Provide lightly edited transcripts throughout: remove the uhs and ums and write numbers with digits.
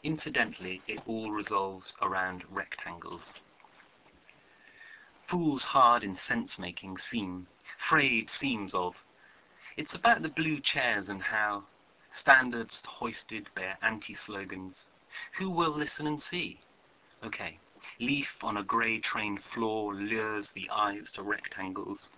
Incidentally, it all resolves around rectangles. Fools hard in sense-making seem, frayed seams of. It's about the blue chairs and how standards hoisted bear anti-slogans. Who will listen and see? Okay, leaf on a grey train floor lures the eyes to rectangles.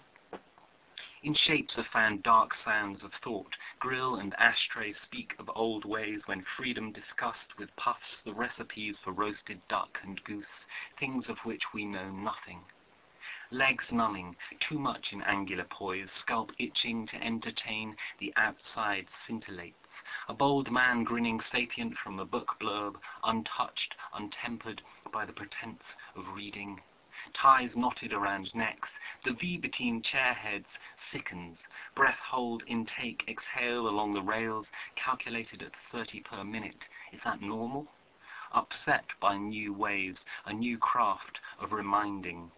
In shapes are found dark sounds of thought. Grill and ashtray speak of old ways when freedom discussed with puffs the recipes for roasted duck and goose, things of which we know nothing. Legs numbing, too much in angular poise, scalp itching to entertain, the outside scintillates. A bold man grinning sapient from a book blurb, untouched, untempered by the pretense of reading. Ties knotted around necks, the V between chair heads sickens. Breath hold, intake, exhale along the rails, calculated at 30 per minute. Is that normal? Upset by new waves, a new craft of reminding.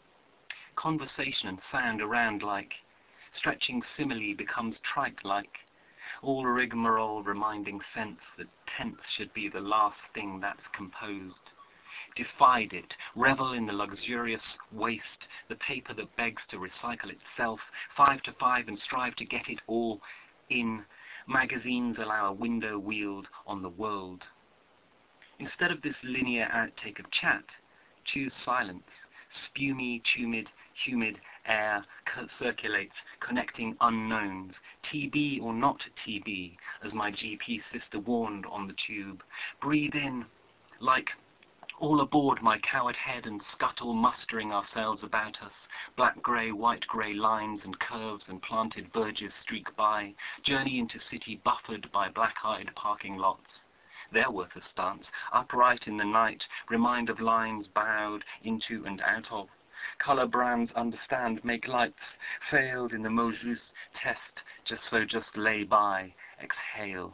Conversation and sound around like. Stretching simile becomes trite-like. All rigmarole reminding sense that tense should be the last thing that's composed. Defied it, revel in the luxurious waste, the paper that begs to recycle itself, 5 to 5 and strive to get it all in. Magazines allow a window wheeled on the world. Instead of this linear outtake of chat, choose silence. Spumy, humid air circulates, connecting unknowns. TB or not TB, as my GP sister warned on the tube. Breathe in, like all aboard my coward head and scuttle, mustering ourselves about us. Black-grey, white-grey lines and curves and planted verges streak by. Journey into city buffered by black-eyed parking lots. They're worth a stance, upright in the night, remind of lines bowed into and out of. Colour brands understand, make lights, failed in the Mojus test, just lay by, exhale.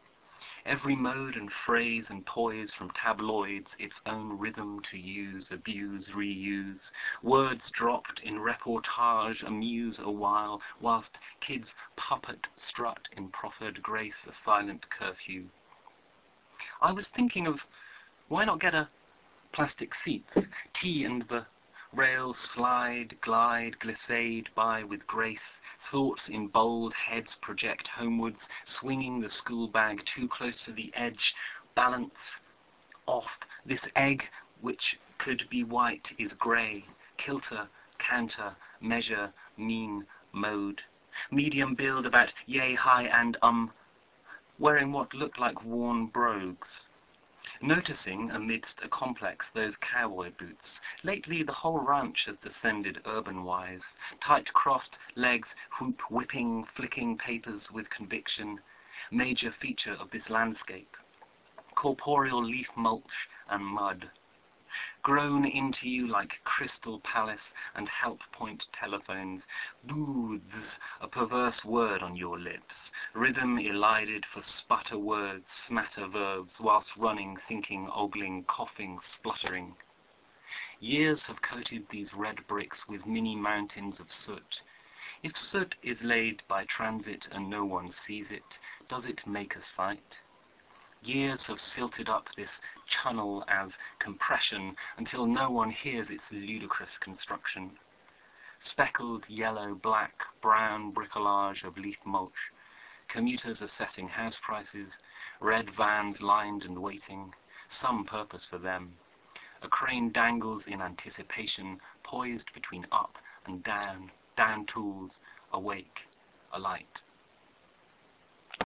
Every mode and phrase and poise from tabloids, its own rhythm to use, abuse, reuse. Words dropped in reportage amuse a while, whilst kids puppet strut in proffered grace a silent curfew. I was thinking of, why not get a plastic seats? Tea and the rails slide, glide, glissade by with grace. Thoughts in bold heads project homewards, swinging the school bag too close to the edge. Balance off. This egg, which could be white, is grey. Kilter, counter, measure, mean, mode. Medium build about yay, high and wearing what looked like worn brogues. Noticing, amidst a complex, those cowboy boots. Lately the whole ranch has descended urban-wise. Tight-crossed legs, whipping, flicking papers with conviction. Major feature of this landscape. Corporeal leaf mulch and mud. Grown into you like Crystal Palace and help point telephones. Booths, a perverse word on your lips. Rhythm elided for sputter words, smatter verbs, whilst running, thinking, ogling, coughing, spluttering. Years have coated these red bricks with mini mountains of soot. If soot is laid by transit and no one sees it, does it make a sight? Years have silted up this channel as compression until no one hears its ludicrous construction. Speckled yellow, black, brown bricolage of leaf mulch. Commuters assessing house prices, red vans lined and waiting, some purpose for them. A crane dangles in anticipation, poised between up and down tools, awake, alight.